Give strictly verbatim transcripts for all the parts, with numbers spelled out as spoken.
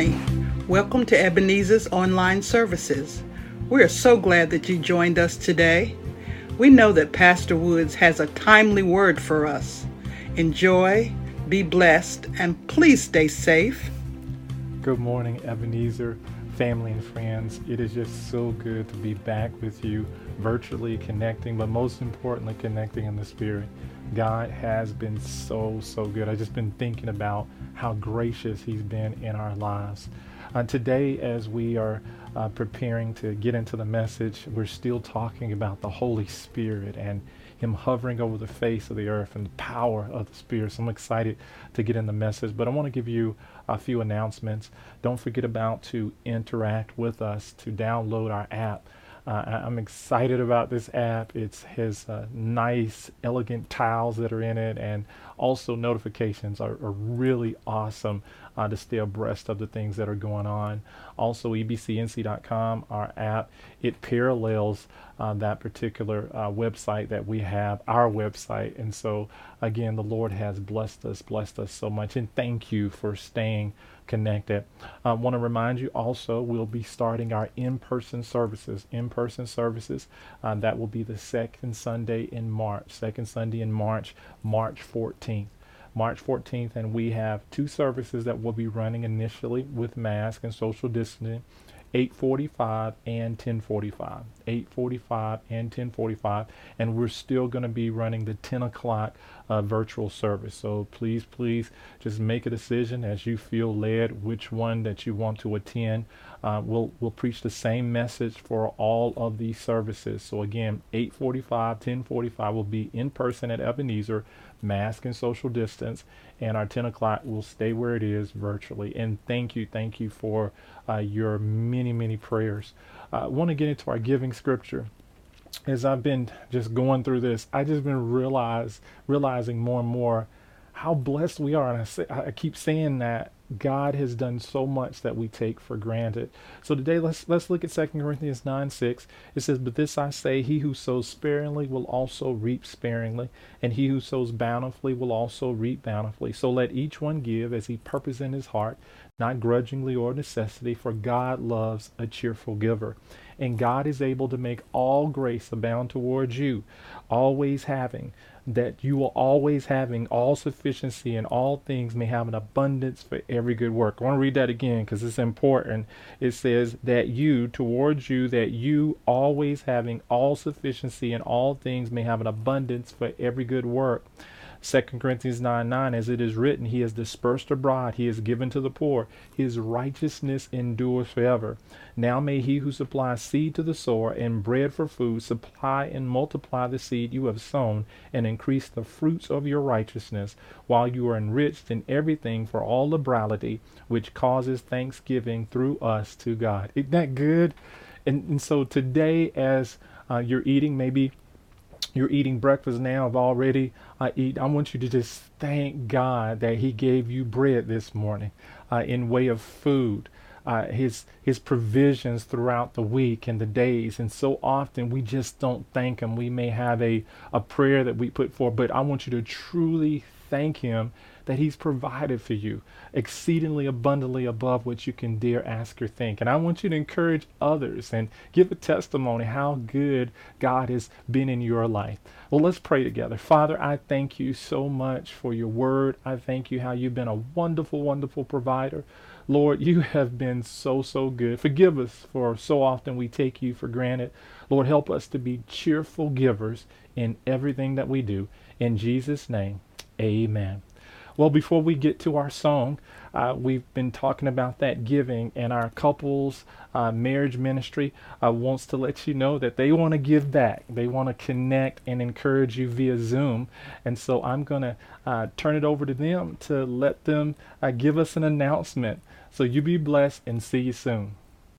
morning. Welcome to Ebenezer's online services. We are so glad that you joined us today. We know that Pastor Woods has a timely word for us. Enjoy, be blessed, and please stay safe. Good morning, Ebenezer, family and friends. It is just so good to be back with you, virtually connecting, but most importantly, connecting in the spirit. God has been so, so good. I've just been thinking about how gracious he's been in our lives. Uh, today, as we are uh, preparing to get into the message, we're still talking about the Holy Spirit and him hovering over the face of the earth and the power of the Spirit. So I'm excited to get in the message, but I want to give you a few announcements. Don't forget about to interact with us, to download our app. Uh, I'm excited about this app. It has uh, nice, elegant tiles that are in it, and also notifications are, are really awesome uh, to stay abreast of the things that are going on. Also, E B C N C dot com, our app, it parallels uh, that particular uh, website that we have, our website. And so, again, the Lord has blessed us, blessed us so much. And thank you for staying connected. I want to remind you also, we'll be starting our in-person services. In-person services, uh, that will be the second Sunday in March. Second Sunday in March, March fourteenth. March fourteenth, and we have two services that will be running initially with mask and social distancing, eight forty-five and ten forty-five. eight forty-five and ten forty-five, and we're still going to be running the ten o'clock uh, virtual service. So please, please just make a decision as you feel led which one that you want to attend. Uh, we'll we'll preach the same message for all of these services. So again, eight forty-five, ten forty-five will be in person at Ebenezer, mask and social distance, and our ten o'clock will stay where it is virtually. And thank you, thank you for uh, your many, many prayers. I uh, want to get into our giving scripture. As I've been just going through this, I just been realize realizing more and more how blessed we are. And I, say, I keep saying that God has done so much that we take for granted. So today, let's let's look at Second Corinthians nine six. It says, "But this I say, he who sows sparingly will also reap sparingly, and he who sows bountifully will also reap bountifully. So let each one give as he purposes in his heart, not grudgingly or necessity, for God loves a cheerful giver. And God is able to make all grace abound towards you, always having, that you will always having all sufficiency in all things may have an abundance for every good work." I want to read that again because it's important. It says that you, towards you, that you always having all sufficiency in all things may have an abundance for every good work. Second Corinthians nine nine, as it is written, he has dispersed abroad, he has given to the poor, his righteousness endures forever. Now may he who supplies seed to the sower and bread for food supply and multiply the seed you have sown and increase the fruits of your righteousness, while you are enriched in everything for all liberality, which causes thanksgiving through us to God. Isn't that good? And, and so today, as uh, you're eating, maybe you're eating breakfast now, I've already uh, eat. I want you to just thank God that he gave you bread this morning uh, in way of food, uh, his his provisions throughout the week and the days. And so often we just don't thank him. We may have a, a prayer that we put forth, but I want you to truly thank him that he's provided for you exceedingly abundantly above what you can dare ask or think. And I want you to encourage others and give a testimony how good God has been in your life. Well, let's pray together. Father, I thank you so much for your word. I thank you how you've been a wonderful, wonderful provider. Lord, you have been so, so good. Forgive us for so often we take you for granted. Lord, help us to be cheerful givers in everything that we do. In Jesus' name, amen. Well, before we get to our song, uh, we've been talking about that giving, and our couples uh, marriage ministry uh, wants to let you know that they want to give back. They want to connect and encourage you via Zoom. And so I'm going to uh, turn it over to them to let them uh, give us an announcement. So you be blessed and see you soon.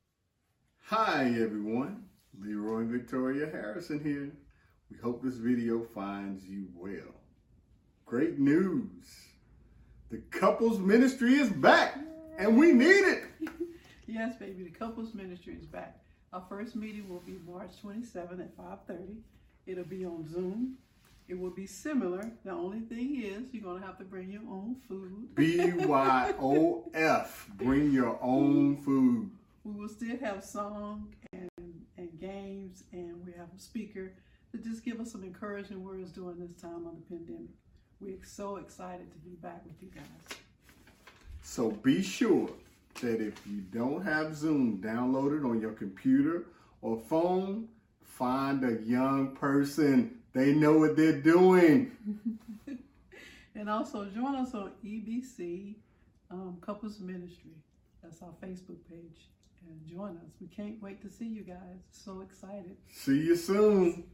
Hi, everyone. Leroy and Victoria Harrison here. We hope this video finds you well. Great news. The couples ministry is back, and we need it. Yes, baby, the couples ministry is back. Our first meeting will be March twenty-seventh at five thirty. It'll be on Zoom. It will be similar. The only thing is you're going to have to bring your own food. B Y O F, bring your own food. We will still have song and, and games, and we have a speaker to just give us some encouraging words during this time of the pandemic. We're so excited to be back with you guys. So be sure that if you don't have Zoom downloaded on your computer or phone, find a young person. They know what they're doing. And also join us on E B C um, Couples Ministry. That's our Facebook page. And join us. We can't wait to see you guys. So excited. See you soon.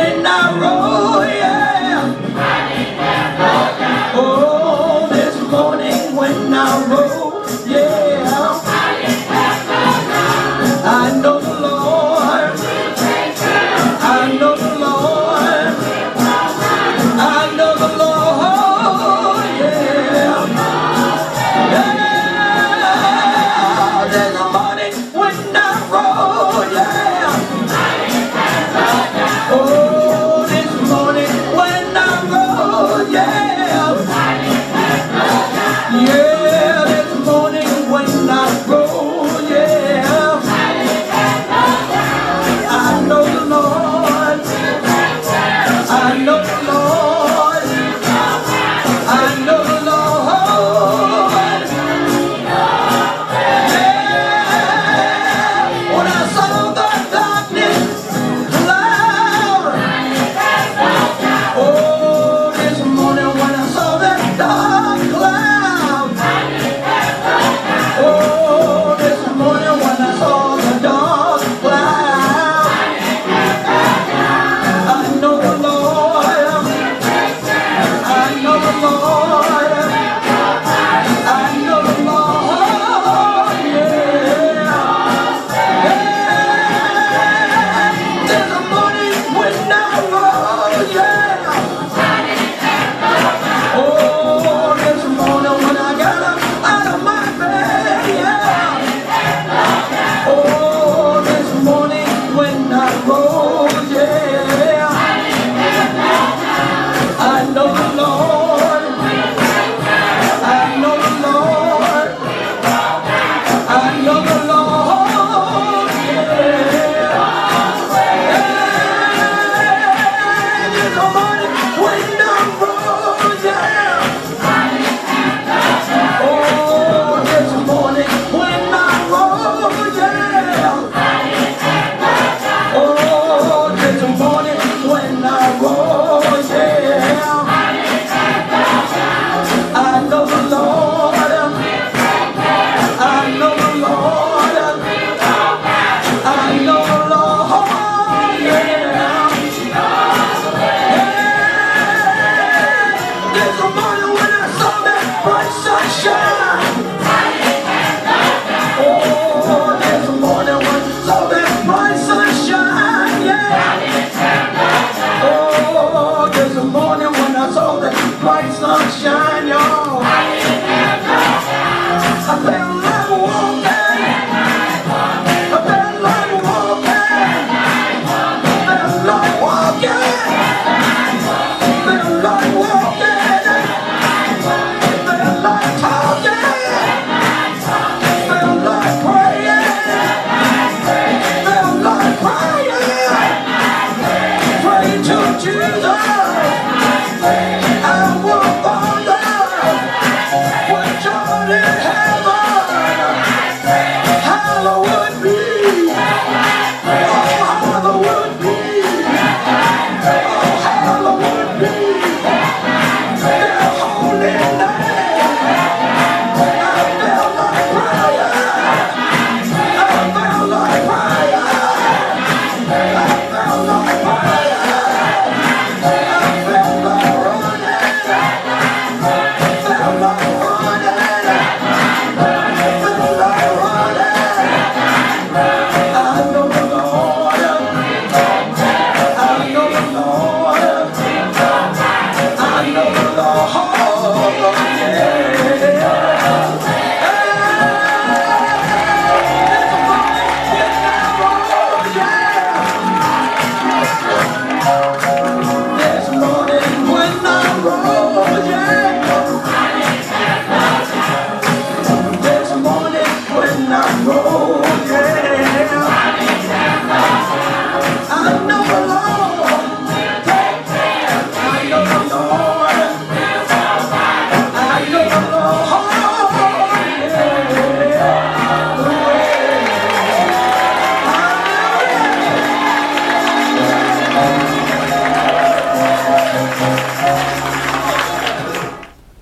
Oh, this morning.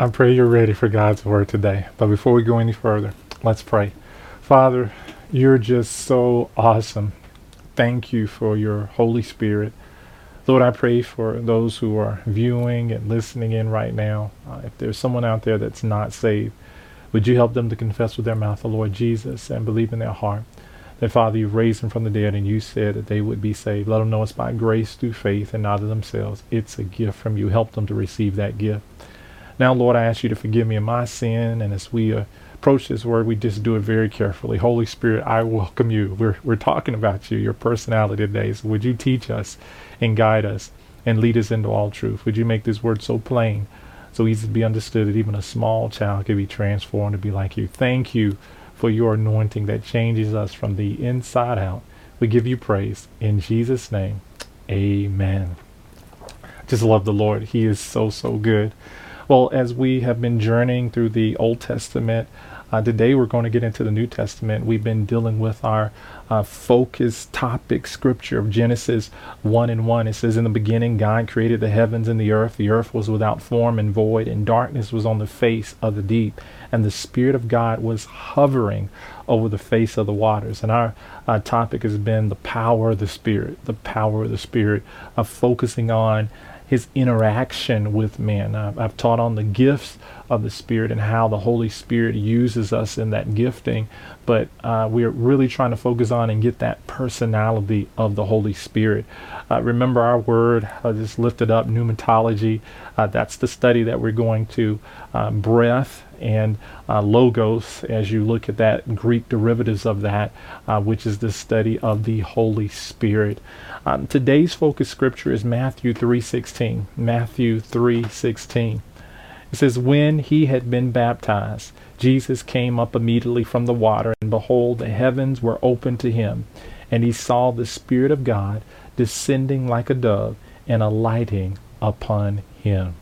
pray you're ready for God's word today. But before we go any further, let's pray. Father, you're just so awesome. Thank you for your Holy Spirit. Lord, I pray for those who are viewing and listening in right now. Uh, if there's someone out there that's not saved, would you help them to confess with their mouth the Lord Jesus and believe in their heart that, Father, you've raised him from the dead and you said that they would be saved. Let them know it's by grace through faith and not of themselves. It's a gift from you. Help them to receive that gift. Now, Lord, I ask you to forgive me of my sin, and as we uh, approach this word, we just do it very carefully. Holy Spirit, I welcome you. We're, we're talking about you, your personality today. So would you teach us and guide us and lead us into all truth? Would you make this word so plain, so easy to be understood, that even a small child can be transformed to be like you? Thank you for your anointing that changes us from the inside out. We give you praise. In Jesus' name, amen. Just love the Lord. He is so, so good. Well, as we have been journeying through the Old Testament, uh, today we're going to get into the New Testament. We've been dealing with our uh, focus topic scripture of Genesis one and one. It says, in the beginning, God created the heavens and the earth. The earth was without form and void, and darkness was on the face of the deep. And the Spirit of God was hovering over the face of the waters. And our uh, topic has been the power of the Spirit, the power of the Spirit, of focusing on his interaction with men. Uh, I've taught on the gifts of the Spirit and how the Holy Spirit uses us in that gifting, but uh, we're really trying to focus on and get that personality of the Holy Spirit. Uh, remember our word, I just lifted up pneumatology. Uh, that's the study that we're going to, uh, breath and uh, logos, as you look at that Greek derivatives of that, uh, which is the study of the Holy Spirit. Um, today's focus scripture is Matthew three sixteen. Matthew three sixteen. It says, when he had been baptized, Jesus came up immediately from the water, and behold, the heavens were opened to him, and he saw the Spirit of God descending like a dove and alighting upon him.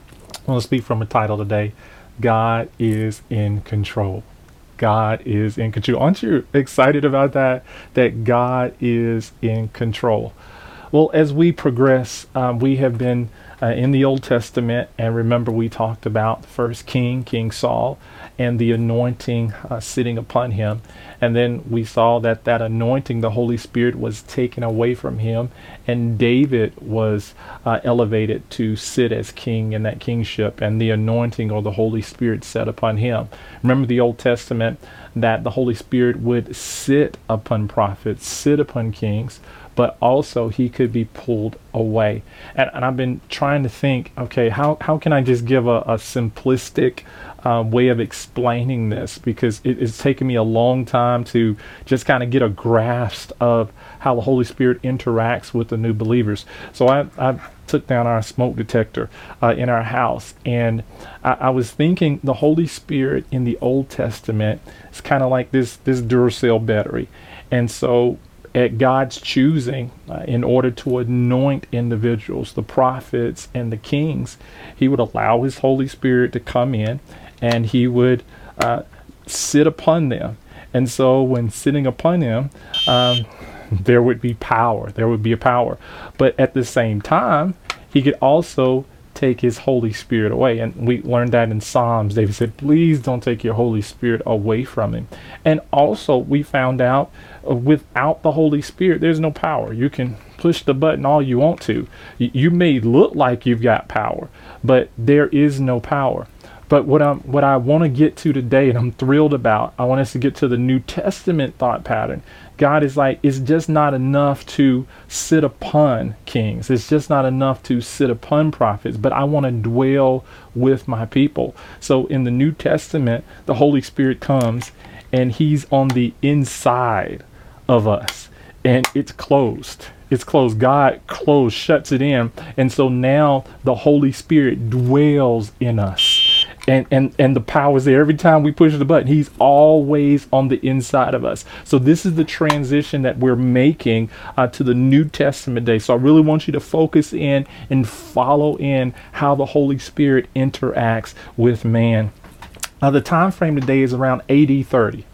I want to speak from a title today, God is in control. God is in control. Aren't you excited about that? That God is in control. Well, as we progress, um, we have been uh, in the Old Testament, and remember we talked about the first king, King Saul, and the anointing uh, sitting upon him. And then we saw that that anointing, the Holy Spirit, was taken away from him, and David was uh, elevated to sit as king in that kingship, and the anointing or the Holy Spirit sat upon him. Remember the Old Testament, that the Holy Spirit would sit upon prophets, sit upon kings, but also he could be pulled away. And, and I've been trying to think, okay, how, how can I just give a, a simplistic uh, way of explaining this? Because it, it's taken me a long time to just kind of get a grasp of how the Holy Spirit interacts with the new believers. So I, I took down our smoke detector uh, in our house, and I, I was thinking the Holy Spirit in the Old Testament is kind of like this, this Duracell battery. And so at God's choosing, uh, in order to anoint individuals, the prophets and the kings, he would allow his Holy Spirit to come in, and he would uh, sit upon them. And so when sitting upon them, um, there would be power. There would be a power. But at the same time, he could also take his Holy Spirit away. And we learned that in Psalms. David said, please don't take your Holy Spirit away from him. And also we found out uh, without the Holy Spirit, there's no power. You can push the button all you want to. Y- you may look like you've got power, but there is no power. But what I'm, what I want to get to today, and I'm thrilled about, I want us to get to the New Testament thought pattern. God is like, it's just not enough to sit upon kings. It's just not enough to sit upon prophets, but I want to dwell with my people. So in the New Testament, the Holy Spirit comes and he's on the inside of us, and it's closed. It's closed. God closed, shuts it in. And so now the Holy Spirit dwells in us. And, and and the power is there. Every time we push the button, he's always on the inside of us. So this is the transition that we're making uh, to the New Testament day. So I really want you to focus in and follow in how the Holy Spirit interacts with man. Uh, the time frame today is around A D thirty.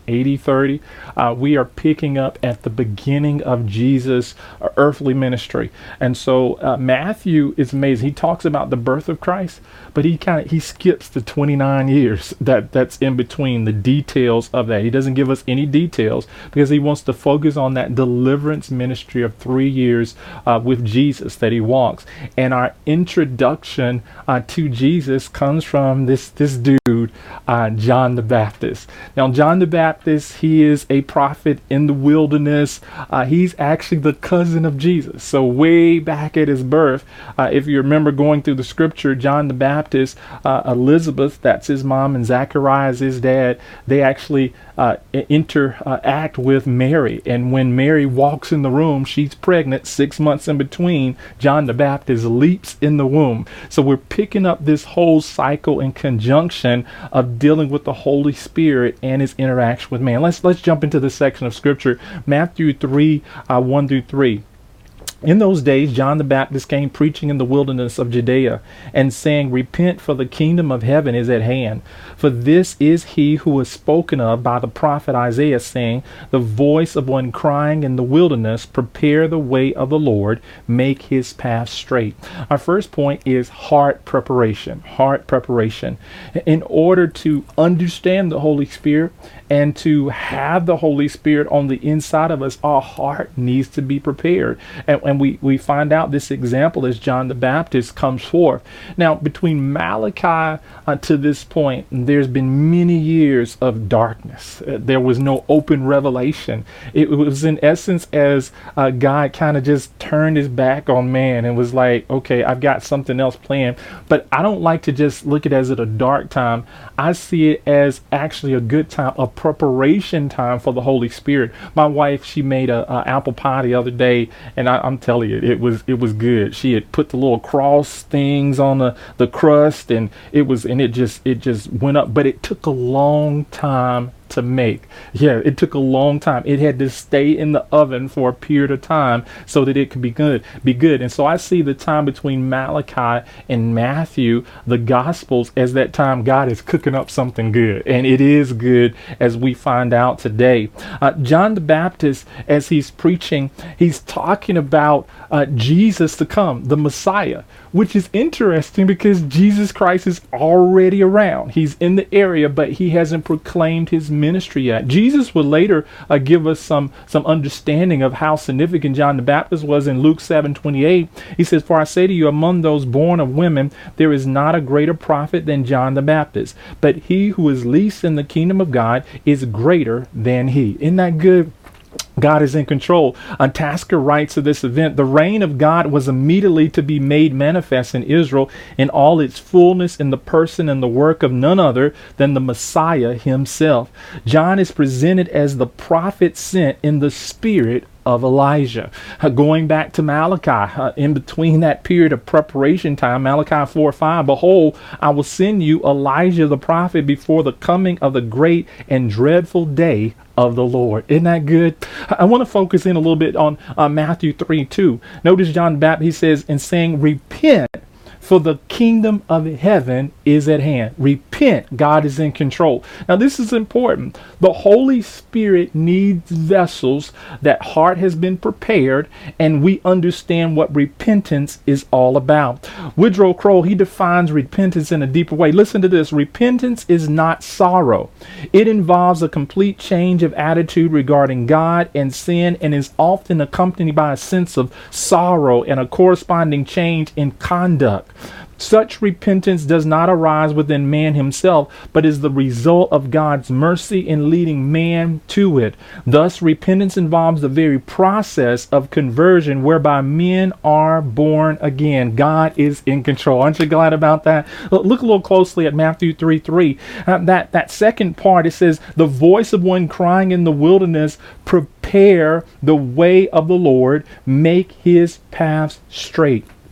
eighty thirty. Uh, we are picking up at the beginning of Jesus' uh, earthly ministry. And so uh, Matthew is amazing. He talks about the birth of Christ, but he kind of he skips the twenty-nine years that that's in between, the details of that. He doesn't give us any details because he wants to focus on that deliverance ministry of three years uh, with Jesus that he walks. And our introduction uh, to Jesus comes from this this dude, uh, John the Baptist. Now, John the Baptist, he is a prophet in the wilderness. Uh, he's actually the cousin of Jesus. So way back at his birth, uh, if you remember going through the scripture, John the Baptist, uh, Elizabeth, that's his mom, and Zacharias, his dad, they actually uh, interact with Mary. And when Mary walks in the room, she's pregnant, six months in between, John the Baptist leaps in the womb. So we're picking up this whole cycle in conjunction of dealing with the Holy Spirit and his interaction with man. Let's let's jump into this section of scripture, Matthew three, uh, one through three. In those days, John the Baptist came preaching in the wilderness of Judea and saying, "Repent, for the kingdom of heaven is at hand. For this is he who was spoken of by the prophet Isaiah, saying, the voice of one crying in the wilderness, prepare the way of the Lord, make his path straight." Our first point is heart preparation. Heart preparation. In order to understand the Holy Spirit and to have the Holy Spirit on the inside of us, our heart needs to be prepared. And, and we, we find out this example as John the Baptist comes forth. Now, between Malachi uh, to this point, there's been many years of darkness. Uh, there was no open revelation. It was in essence as uh, God kind of just turned his back on man and was like, okay, I've got something else planned. But I don't like to just look at it as a dark time. I see it as actually a good time, a preparation time for the Holy Spirit. My wife, she made a, a apple pie the other day, and I, I'm telling you, it was it was good. She had put the little cross things on the the crust, and it was and it just it just went up. But it took a long time to make. Yeah, it took a long time. It had to stay in the oven for a period of time so that it could be good. Be good. And so I see the time between Malachi and Matthew, the Gospels, as that time God is cooking up something good, and it is good as we find out today. Uh, John the Baptist, as he's preaching, he's talking about uh, Jesus to come, the Messiah, which is interesting because Jesus Christ is already around. He's in the area, but he hasn't proclaimed his ministry yet. Jesus would later uh, give us some some understanding of how significant John the Baptist was in Luke seven twenty-eight. He says, "For I say to you, among those born of women, there is not a greater prophet than John the Baptist. But he who is least in the kingdom of God is greater than he." Isn't that good? God is in control. Uh, Tasker writes of this event, "The reign of God was immediately to be made manifest in Israel in all its fullness in the person and the work of none other than the Messiah himself." John is presented as the prophet sent in the spirit of Elijah. Uh, going back to Malachi, uh, in between that period of preparation time, Malachi four five, "Behold, I will send you Elijah the prophet before the coming of the great and dreadful day of the Lord." Isn't that good? I want to focus in a little bit on uh, Matthew three two. Notice John the Baptist, he says, "In saying, repent, for the kingdom of heaven is at hand." Repent. God is in control. Now, this is important. The Holy Spirit needs vessels. That heart has been prepared, and we understand what repentance is all about. Woodrow Kroll, he defines repentance in a deeper way. Listen to this. Repentance is not sorrow. It involves a complete change of attitude regarding God and sin, and is often accompanied by a sense of sorrow and a corresponding change in conduct. Such repentance does not arise within man himself, but is the result of God's mercy in leading man to it. Thus, repentance involves the very process of conversion whereby men are born again. God is in control. Aren't you glad about that? Look a little closely at Matthew three three. Uh, that, that second part, it says, "The voice of one crying in the wilderness, prepare the way of the Lord, make his paths straight."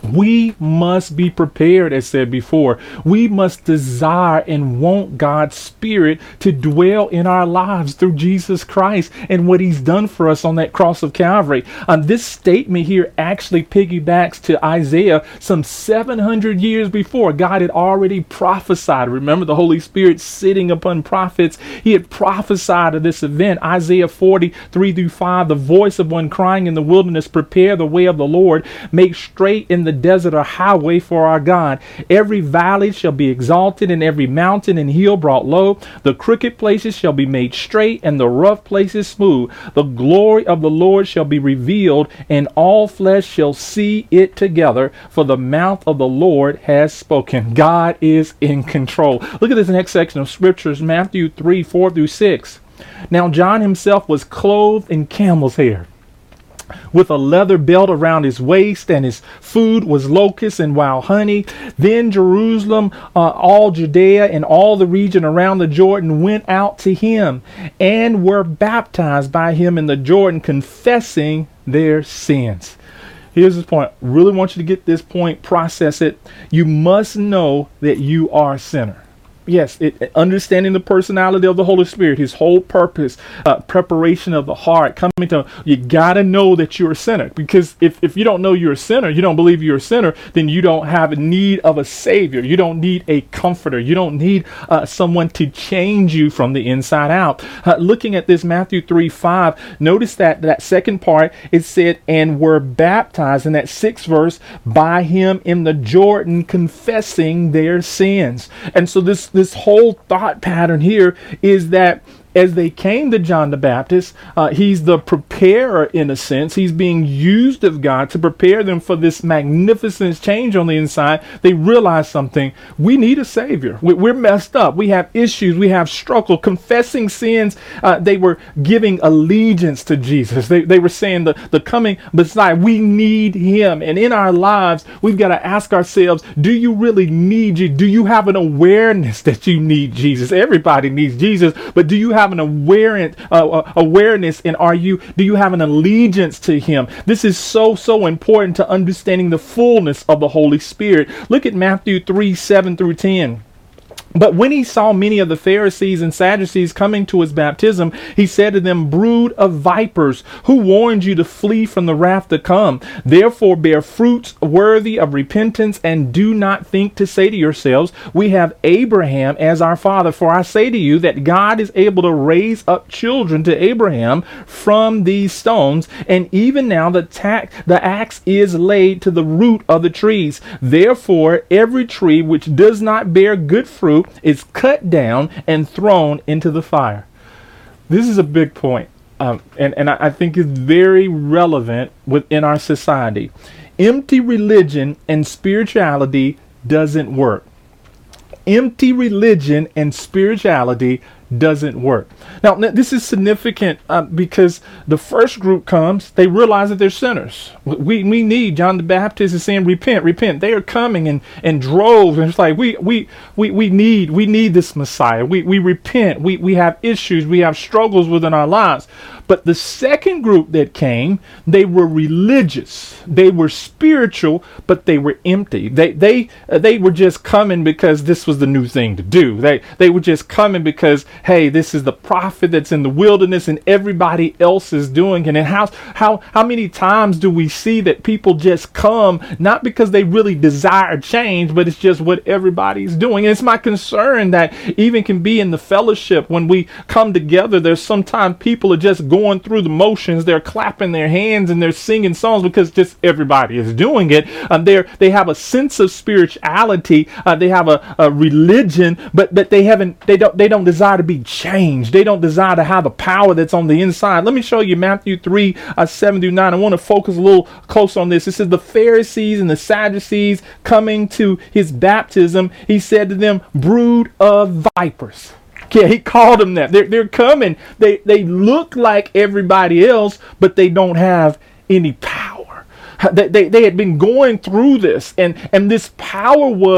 We must be prepared, as said before. We must desire and want God's Spirit to dwell in our lives through Jesus Christ and what he's done for us on that cross of Calvary. Um, this statement here actually piggybacks to Isaiah some seven hundred years before. God had already prophesied. Remember, the Holy Spirit sitting upon prophets. He had prophesied of this event. Isaiah forty, three through five, the voice of one crying in the wilderness, prepare the way of the Lord, make straight in the desert a highway for our God. Every valley shall be exalted, and every mountain and hill brought low. The crooked places shall be made straight, and the rough places smooth. The glory of the Lord shall be revealed, and all flesh shall see it together, for the mouth of the Lord has spoken. God is in control. Look at this next section of scriptures, Matthew three, four through six. Now John himself was clothed in camel's hair, with a leather belt around his waist, and his food was locusts and wild honey. Then Jerusalem, uh, all Judea, and all the region around the Jordan went out to him and were baptized by him in the Jordan, confessing their sins. Here's the point. Really want you to get this point, process it. You must know that you are a sinner. Yes, it, understanding the personality of the Holy Spirit, his whole purpose, uh, preparation of the heart, coming to, you got to know that you're a sinner. Because if, if you don't know you're a sinner, you don't believe you're a sinner, then you don't have a need of a savior. You don't need a comforter. You don't need uh, someone to change you from the inside out. Uh, looking at this Matthew three, five, notice that that second part, it said, and were baptized in that sixth verse by him in the Jordan, confessing their sins. And so this This whole thought pattern here is that as they came to John the Baptist, uh, he's the preparer in a sense. He's being used of God to prepare them for this magnificent change on the inside. They realize something. We need a savior. We, we're messed up. We have issues. We have struggle. Confessing sins. Uh, they were giving allegiance to Jesus. They, they were saying the, the coming Messiah. We need him. And in our lives, we've got to ask ourselves, do you really need you? Do you have an awareness that you need Jesus? Everybody needs Jesus, but do you have an awareness, uh, awareness, and are you, do you have an allegiance to him? This is so, so important to understanding the fullness of the Holy Spirit. Look at Matthew three, seven through ten. But when he saw many of the Pharisees and Sadducees coming to his baptism, he said to them, brood of vipers, who warned you to flee from the wrath to come? Therefore bear fruits worthy of repentance, and do not think to say to yourselves, we have Abraham as our father. For I say to you that God is able to raise up children to Abraham from these stones. And even now the, ta- the axe is laid to the root of the trees. Therefore every tree which does not bear good fruit is cut down and thrown into the fire. This is a big point, um, and, and I, I think it's very relevant within our society. Empty religion and spirituality doesn't work. Empty religion and spirituality doesn't work. Now, this is significant uh, because the first group comes, they realize that they're sinners. We we need, John the Baptist is saying, repent, repent. They are coming in, in droves, and it's like, we we we we need we need this Messiah. We we repent. We we have issues. We have struggles within our lives. But the second group that came, they were religious. They were spiritual, but they were empty. They they uh, they were just coming because this was the new thing to do. They they were just coming because, hey, this is the prophet that's in the wilderness and everybody else is doing it. And how how how many times do we see that people just come not because they really desire change, but it's just what everybody's doing? And it's my concern that even can be in the fellowship when we come together, there's sometimes people are just going through the motions. They're clapping their hands and they're singing songs because just everybody is doing it. Um, they they have a sense of spirituality. Uh, they have a, a religion, but but they haven't. They don't. They don't desire to be changed. They don't desire to have the power that's on the inside. Let me show you Matthew three, uh, seven through nine. I want to focus a little close on this. It says the Pharisees and the Sadducees coming to his baptism. He said to them, brood of vipers. Yeah, he called them that. They're, they're coming. They, they look like everybody else, but they don't have any power. They, they, they had been going through this, and, and this power was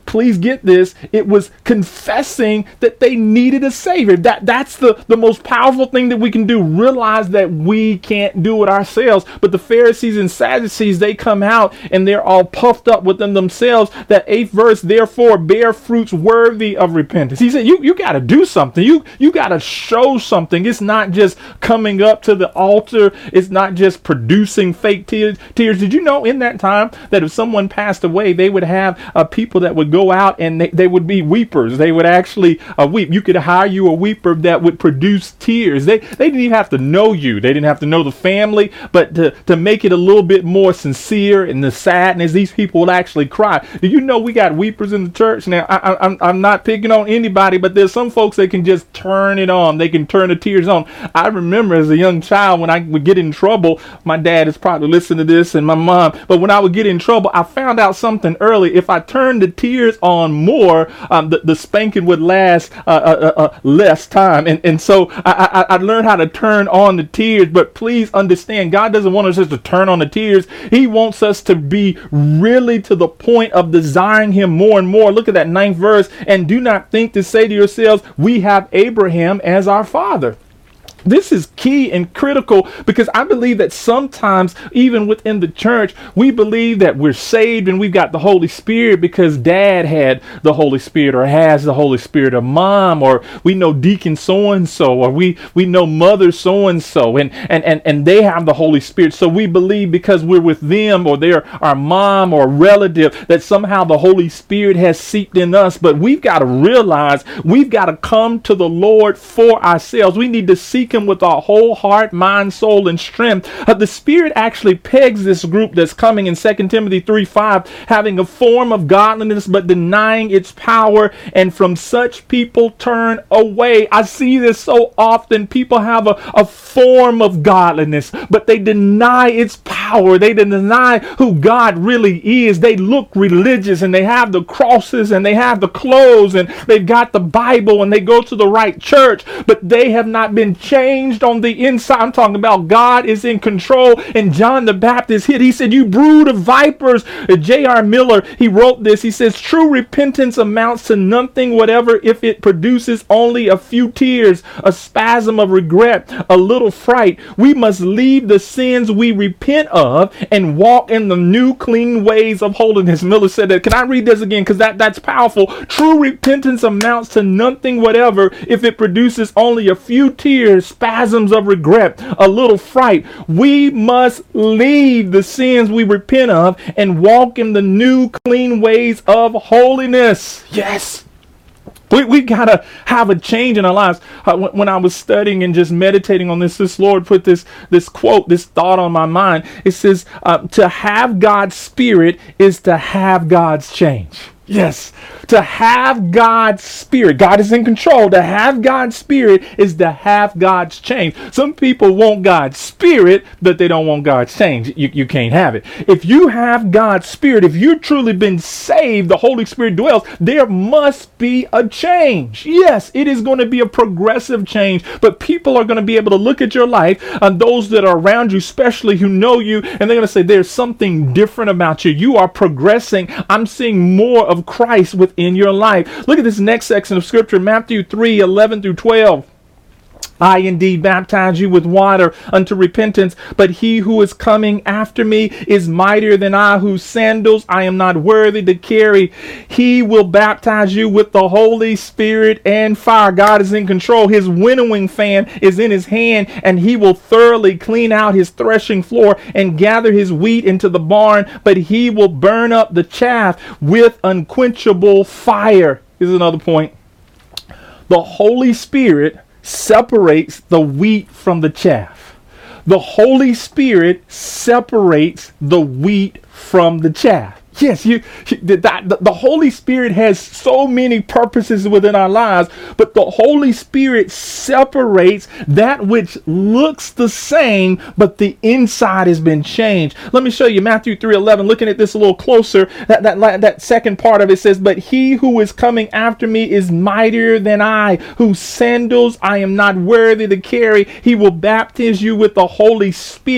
please get this, it was confessing that they needed a savior. That that's the, the most powerful thing that we can do. Realize that we can't do it ourselves. But the Pharisees and Sadducees, they come out and they're all puffed up within themselves. That eighth verse, therefore bear fruits worthy of repentance. He said, you, you got to do something. You, you got to show something. It's not just coming up to the altar. It's not just producing fake tears. tears. Did you know in that time that if someone passed away, they would have uh, people that would go out and they, they would be weepers. They would actually uh, weep. You could hire you a weeper that would produce tears. They they didn't even have to know you. They didn't have to know the family, but to, to make it a little bit more sincere and the sadness, these people would actually cry. Do you know we got weepers in the church? Now, I, I, I'm, I'm not picking on anybody, but there's some folks that can just turn it on. They can turn the tears on. I remember as a young child when I would get in trouble, my dad is probably listening to this and my mom, but when I would get in trouble, I found out something early. If I turned the tears on more, um, the, the spanking would last uh, uh, uh, less time. And, and so I, I, I learned how to turn on the tears. But please understand, God doesn't want us just to turn on the tears. He wants us to be really to the point of desiring him more and more. Look at that ninth verse. And do not think to say to yourselves, we have Abraham as our father. This is key and critical because I believe that sometimes even within the church, we believe that we're saved and we've got the Holy Spirit because dad had the Holy Spirit or has the Holy Spirit, or mom, or we know deacon so-and-so, or we, we know mother so-and-so, and, and, and, and they have the Holy Spirit. So we believe because we're with them or they're our mom or relative that somehow the Holy Spirit has seeped in us. But we've got to realize we've got to come to the Lord for ourselves. We need to seek him with our whole heart, mind, soul, and strength. Uh, the Spirit actually pegs this group that's coming in Second Timothy three five, having a form of godliness but denying its power, and from such people turn away. I see this so often. People have a, a form of godliness, but they deny its power. They deny who God really is. They look religious and they have the crosses and they have the clothes and they've got the Bible and they go to the right church, but they have not been changed on the inside. I'm talking about God is in control. And John the Baptist hit, he said, you brood of vipers. J R Miller, he wrote this. He says, true repentance amounts to nothing whatever if it produces only a few tears, a spasm of regret, a little fright. We must leave the sins we repent of and walk in the new clean ways of holiness. Miller said that. Can I read this again? Because that, that's powerful. True repentance amounts to nothing whatever if it produces only a few tears, spasms of regret, a little fright. We must leave the sins we repent of and walk in the new clean ways of holiness. Yes. We, we got to have a change in our lives. Uh, when, when I was studying and just meditating on this, this Lord put this, this quote, this thought on my mind. It says, uh, to have God's Spirit is to have God's change. Yes, to have God's Spirit. God is in control. To have God's Spirit is to have God's change. Some people want God's Spirit, but they don't want God's change. You, you can't have it. If you have God's Spirit, if you've truly been saved, the Holy Spirit dwells, there must be a change. Yes, it is going to be a progressive change, but people are going to be able to look at your life and those that are around you, especially who know you, and they're going to say, there's something different about you. You are progressing. I'm seeing more of Christ within your life. Look at this next section of scripture, Matthew three eleven through twelve. I indeed baptize you with water unto repentance, but he who is coming after me is mightier than I, whose sandals I am not worthy to carry. He will baptize you with the Holy Spirit and fire. God is in control. His winnowing fan is in his hand, and he will thoroughly clean out his threshing floor and gather his wheat into the barn, but he will burn up the chaff with unquenchable fire. Here's another point. The Holy Spirit separates the wheat from the chaff. The Holy Spirit separates the wheat from the chaff. Yes, you, the, the, the Holy Spirit has so many purposes within our lives, but the Holy Spirit separates that which looks the same, but the inside has been changed. Let me show you Matthew three eleven. Looking at this a little closer, that, that, that second part of it says, but he who is coming after me is mightier than I, whose sandals I am not worthy to carry. He will baptize you with the Holy Spirit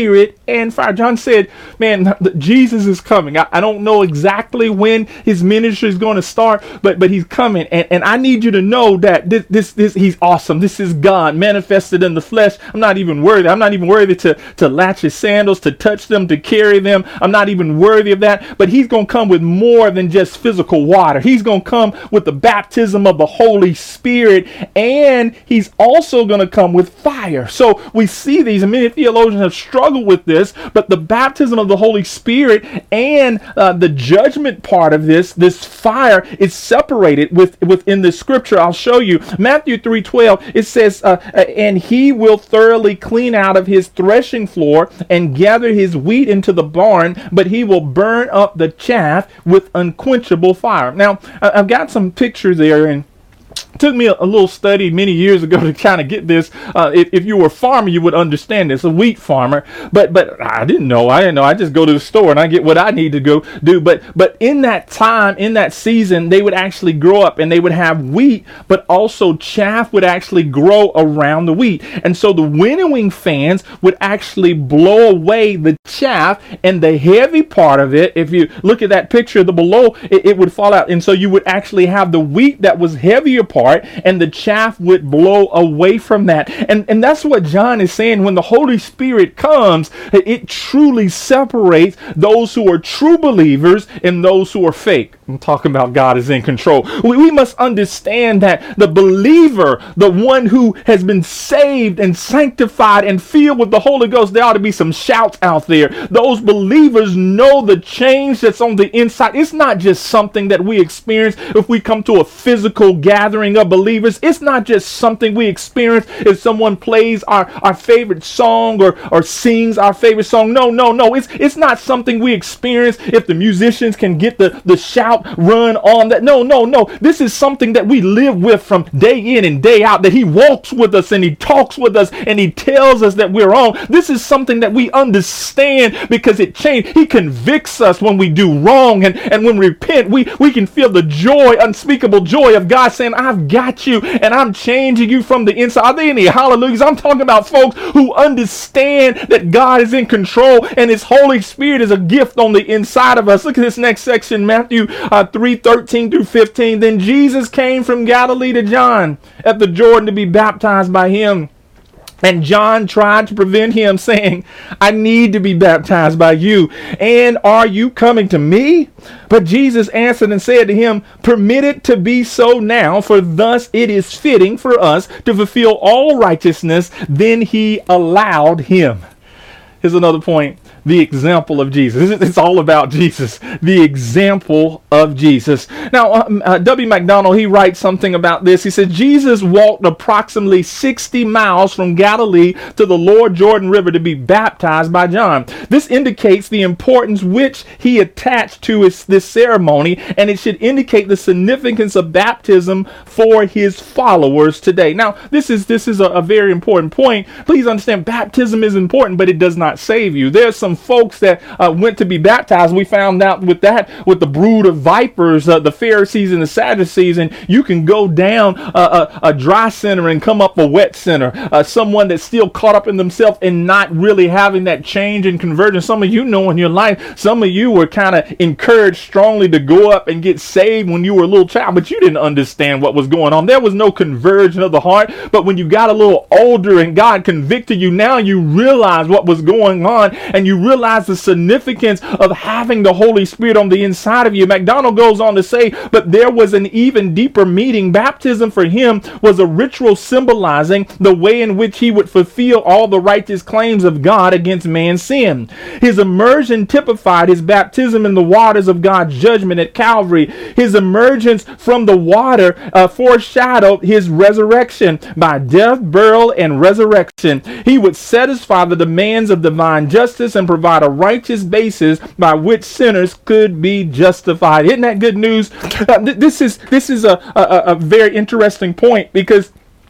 and fire. John said, man, Jesus is coming. I, I don't know exactly when his ministry is going to start, but but he's coming. And, and I need you to know that this, this, this, he's awesome. This is God manifested in the flesh. I'm not even worthy. I'm not even worthy to, to latch his sandals, to touch them, to carry them. I'm not even worthy of that. But he's going to come with more than just physical water. He's going to come with the baptism of the Holy Spirit. And he's also going to come with fire. So we see these, and many theologians have struggled with this, but the baptism of the Holy Spirit and uh, the judgment part of this, this fire, is separated with within the scripture. I'll show you. Matthew three twelve, it says, uh, and he will thoroughly clean out of his threshing floor and gather his wheat into the barn, but he will burn up the chaff with unquenchable fire. Now, I've got some pictures there, and it took me a, a little study many years ago to kind of get this. Uh, if, if you were a farmer, you would understand this, a wheat farmer. But but I didn't know. I didn't know. I just go to the store and I get what I need to go do. But but in that time, in that season, they would actually grow up and they would have wheat, but also chaff would actually grow around the wheat. And so the winnowing fans would actually blow away the chaff, and the heavy part of it, if you look at that picture, the below, it, it would fall out. And so you would actually have the wheat that was heavier part, and the chaff would blow away from that. And and that's what John is saying. When the Holy Spirit comes, it truly separates those who are true believers and those who are fake. I'm talking about God is in control. We, we must understand that the believer, the one who has been saved and sanctified and filled with the Holy Ghost, there ought to be some shouts out there. Those believers know the change that's on the inside. It's not just something that we experience if we come to a physical gathering of believers. It's not just something we experience if someone plays our, our favorite song or, or sings our favorite song. No, no, no. It's it's not something we experience if the musicians can get the, the shout run on that. No, no, no. This is something that we live with from day in and day out, that he walks with us and he talks with us and he tells us that we're on. This is something that we understand because it changed. He convicts us when we do wrong, and, and when we repent, we, we can feel the joy, unspeakable joy of God saying, I've got you and I'm changing you from the inside. Are there any hallelujahs? I'm talking about folks who understand that God is in control and his Holy Spirit is a gift on the inside of us. Look at this next section, Matthew uh, three thirteen through fifteen. Then Jesus came from Galilee to John at the Jordan to be baptized by him. And John tried to prevent him, saying, I need to be baptized by you, and are you coming to me? But Jesus answered and said to him, permit it to be so now, for thus it is fitting for us to fulfill all righteousness. Then he allowed him. Here's another point. The example of Jesus. It's all about Jesus. The example of Jesus. Now, um, uh, W. McDonald, he writes something about this. He said, Jesus walked approximately sixty miles from Galilee to the Lord Jordan River to be baptized by John. This indicates the importance which he attached to his, this ceremony, and it should indicate the significance of baptism for his followers today. Now, this is this is a, a very important point. Please understand, baptism is important, but it does not save you. There's some folks that uh, went to be baptized. We found out with that, with the brood of vipers, uh, the Pharisees and the Sadducees, and you can go down uh, a, a dry center and come up a wet center. Uh, someone that's still caught up in themselves and not really having that change and conversion. Some of you know in your life, some of you were kind of encouraged strongly to go up and get saved when you were a little child, but you didn't understand what was going on. There was no conversion of the heart. But when you got a little older and God convicted you, now you realize what was going on, and you realize the significance of having the Holy Spirit on the inside of you. MacDonald goes on to say, but there was an even deeper meaning. Baptism for him was a ritual symbolizing the way in which he would fulfill all the righteous claims of God against man's sin. His immersion typified his baptism in the waters of God's judgment at Calvary. His emergence from the water uh, foreshadowed his resurrection. By death, burial, and resurrection, he would satisfy the demands of divine justice and provide a righteous basis by which sinners could be justified. Isn't that good news? Uh, th- this is this is a, a, a very interesting point, because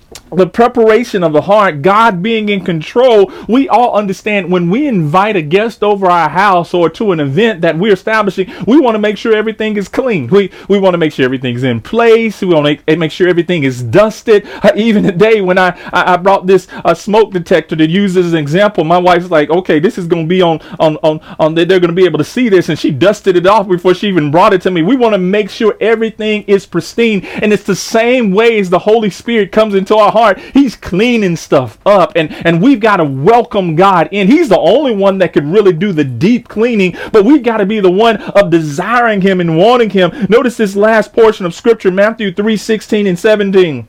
the preparation of the heart, God being in control, we all understand when we invite a guest over our house or to an event that we're establishing, we want to make sure everything is clean. We we want to make sure everything's in place. We want to make sure everything is dusted. Uh, even today when I, I, I brought this uh, smoke detector to use as an example, my wife's like, okay, this is going to be on, on, on, on they're going to be able to see this. And she dusted it off before she even brought it to me. We want to make sure everything is pristine. And it's the same way as the Holy Spirit comes into our heart. He's cleaning stuff up, and and we've got to welcome God in. He's the only one that could really do the deep cleaning, but we've got to be the one of desiring him and wanting him. Notice this last portion of scripture, Matthew three sixteen and seventeen.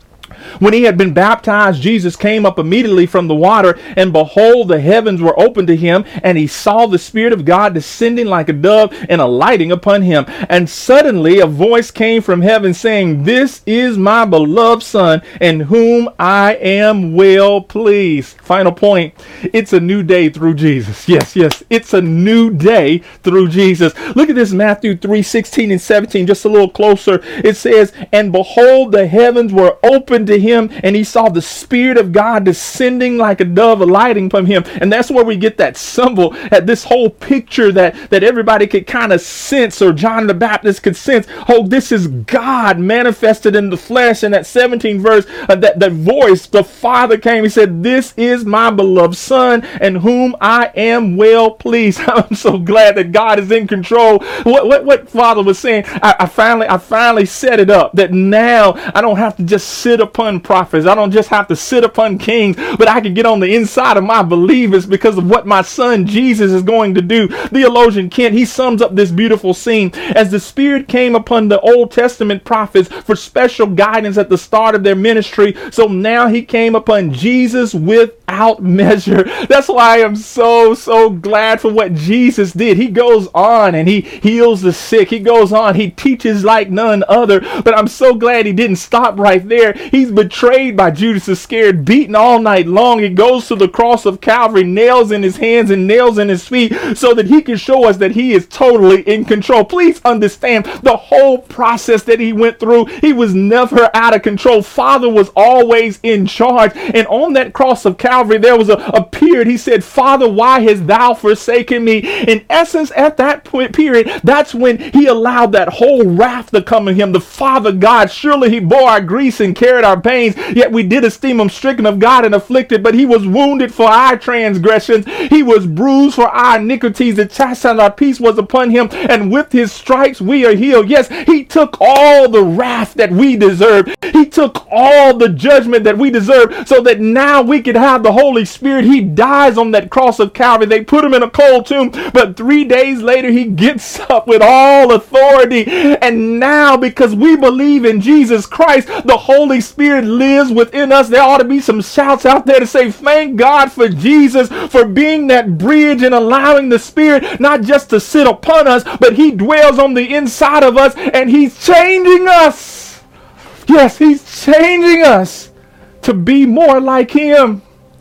When he had been baptized, Jesus came up immediately from the water, and behold, the heavens were opened to him, and he saw the Spirit of God descending like a dove and alighting upon him. And suddenly a voice came from heaven saying, "This is my beloved Son, in whom I am well pleased." Final point. It's a new day through Jesus. Yes, yes. It's a new day through Jesus. Look at this, Matthew three sixteen and seventeen, just a little closer. It says, "And behold, the heavens were opened to him, and he saw the Spirit of God descending like a dove, alighting from him." And that's where we get that symbol, at this whole picture that that everybody could kind of sense, or John the Baptist could sense. Oh, this is God manifested in the flesh. In that seventeenth verse, uh, that that voice, the Father came. He said, "This is my beloved Son, in whom I am well pleased." I'm so glad that God is in control. What what, what Father was saying, I, I finally I finally set it up that now I don't have to just sit upon prophets. I don't just have to sit upon kings, but I can get on the inside of my believers because of what my Son Jesus is going to do. Theologian Kent, he sums up this beautiful scene. As the Spirit came upon the Old Testament prophets for special guidance at the start of their ministry, so now he came upon Jesus without measure. That's why I am so, so glad for what Jesus did. He goes on and he heals the sick. He goes on. He teaches like none other. But I'm so glad he didn't stop right there. He's betrayed by Judas Iscariot, beaten all night long. He goes to the cross of Calvary, nails in his hands and nails in his feet, so that he can show us that he is totally in control. Please understand the whole process that he went through. He was never out of control. Father was always in charge. And on that cross of Calvary, there was a, a period. He said, "Father, why hast thou forsaken me?" In essence, at that point, period, that's when he allowed that whole wrath to come on him. The Father God, surely he bore our griefs and carried our pains, yet we did esteem him stricken of God and afflicted, but he was wounded for our transgressions. He was bruised for our iniquities. The chastisement of our peace was upon him, and with his stripes we are healed. Yes, he took all the wrath that we deserved. He took all the judgment that we deserve, so that now we could have the Holy Spirit. He dies on that cross of Calvary. They put him in a cold tomb, but three days later he gets up with all authority. And now, because we believe in Jesus Christ, the Holy Spirit lives within us. There ought to be some shouts out there to say, thank God for Jesus, for being that bridge and allowing the Spirit not just to sit upon us, but he dwells on the inside of us, and he's changing us. Yes, he's changing us to be more like him.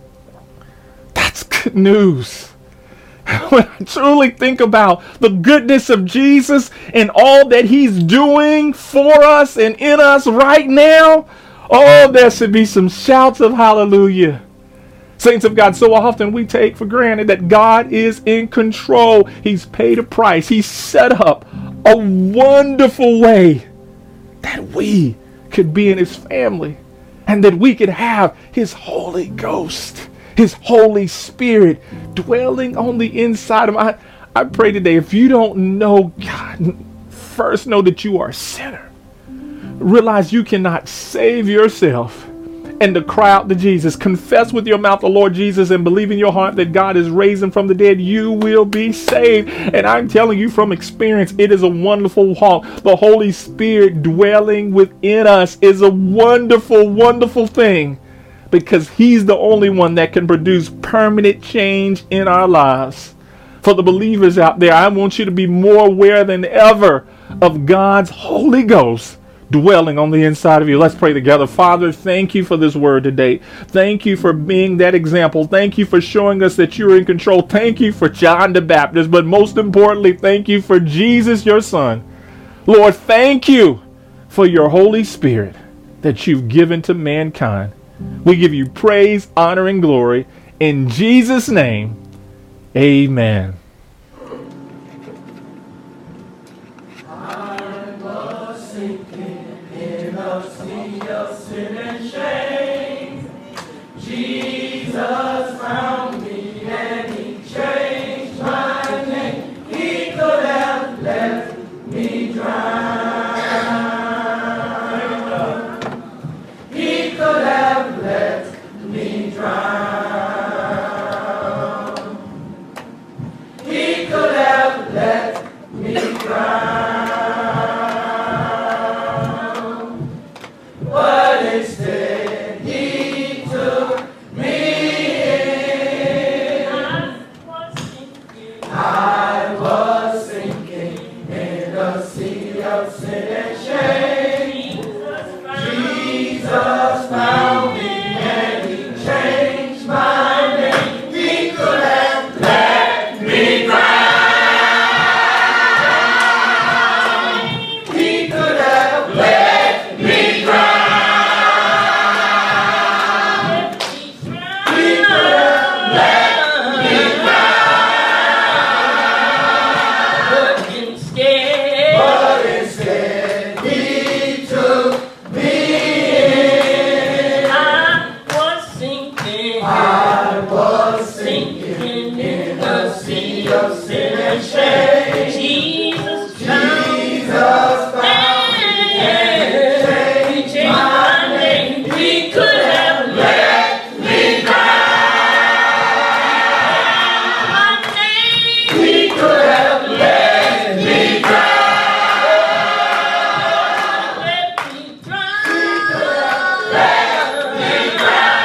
That's good news. When I truly think about the goodness of Jesus and all that he's doing for us and in us right now, oh, there should be some shouts of hallelujah. Saints of God, so often we take for granted that God is in control. He's paid a price. He's set up a wonderful way that we could be in his family, and that we could have his Holy Ghost, his Holy Spirit dwelling on the inside of my. I pray today, if you don't know God, first know that you are a sinner. Realize you cannot save yourself, and to cry out to Jesus. Confess with your mouth the Lord Jesus and believe in your heart that God is raised him from the dead. You will be saved. And I'm telling you from experience, it is a wonderful walk. The Holy Spirit dwelling within us is a wonderful, wonderful thing, because he's the only one that can produce permanent change in our lives. For the believers out there, I want you to be more aware than ever of God's Holy Ghost dwelling on the inside of you. Let's pray together. Father, thank you for this word today. Thank you for being that example. Thank you for showing us that you're in control. Thank you for John the Baptist, but most importantly, thank you for Jesus, your Son. Lord, thank you for your Holy Spirit that you've given to mankind. We give you praise, honor, and glory. In Jesus' name, amen. I was sinking in a sea of sin and shame. Jesus found me and he changed my name. He could have left me drown. He could have let me drown. He could have let me drown. But instead he took me in. I was sinking in a sea of sin and shame. Jesus found me and he changed my name. He could have let me drown. He could have let me drown. He could have let me drown. But instead, but instead he took me in. I was sinking. I was sinking in the sea of sin and shame. Jesus found Jesus found me and he changed my name. He could have let me drown. My name. He could have let me drown. Let me drown. He could have let me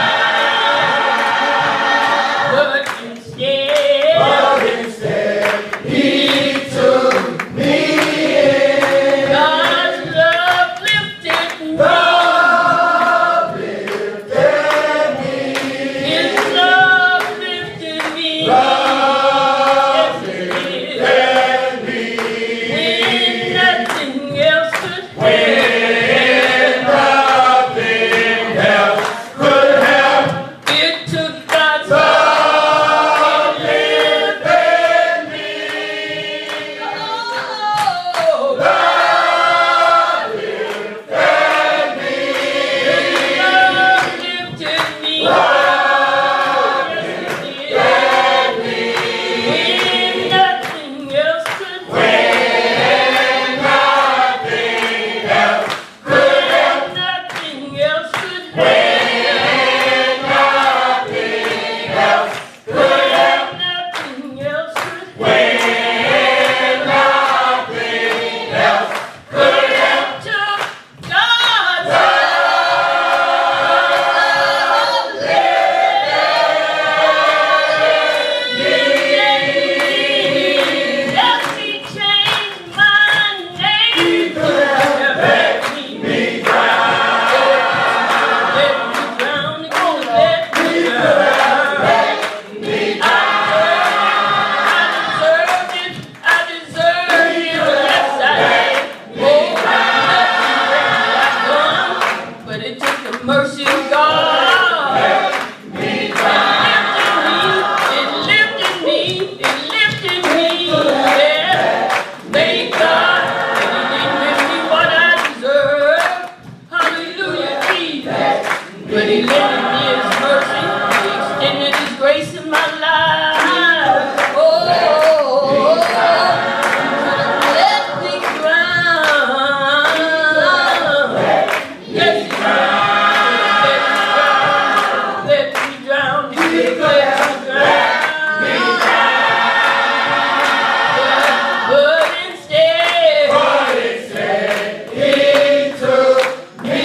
drown. But instead, but instead he took me in. God's love lifted me. Love lifted me. His love lifted me. Love lifted me. When nothing else could help. When nothing else could help. It took God's love lifted me. Oh, love lifted me. Love lifted me. Love lifted me. When nothing else could help. When nothing else could help. Nothing else could help. When nothing else could help. Nothing else could help. When nothing else could help. Took God's love lifted me. Yes, he changed my name. He could have let me drown. Let me drown. He could have let me drown. I deserved it. I deserved it. Yes, I did. Oh, nothing I've done, but it took the mercy of God. It lifted me. It lifted me. Yeah. Thank God that he didn't give me what I deserve. Hallelujah, Jesus. But he lended me his mercy. He extended his grace in my life. Oh, let me drown. Yes, he drowned. Let me drown. Let me drown. He could have drowned me. But instead, but instead, he took me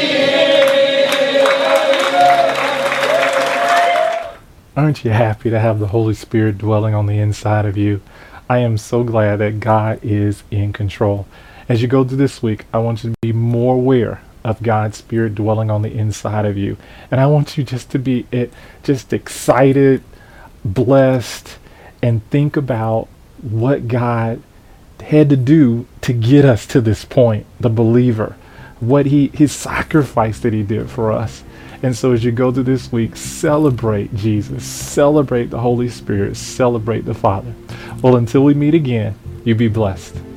in. Aren't you happy to have the Holy Spirit dwelling on the inside of you? I am so glad that God is in control. As you go through this week, I want you to be more aware of God's Spirit dwelling on the inside of you. And I want you just to be it, just excited, blessed, and think about what God had to do to get us to this point, the believer. what he, his sacrifice that he did for us. And so as you go through this week, celebrate Jesus, celebrate the Holy Spirit, celebrate the Father. Well, until we meet again, you be blessed.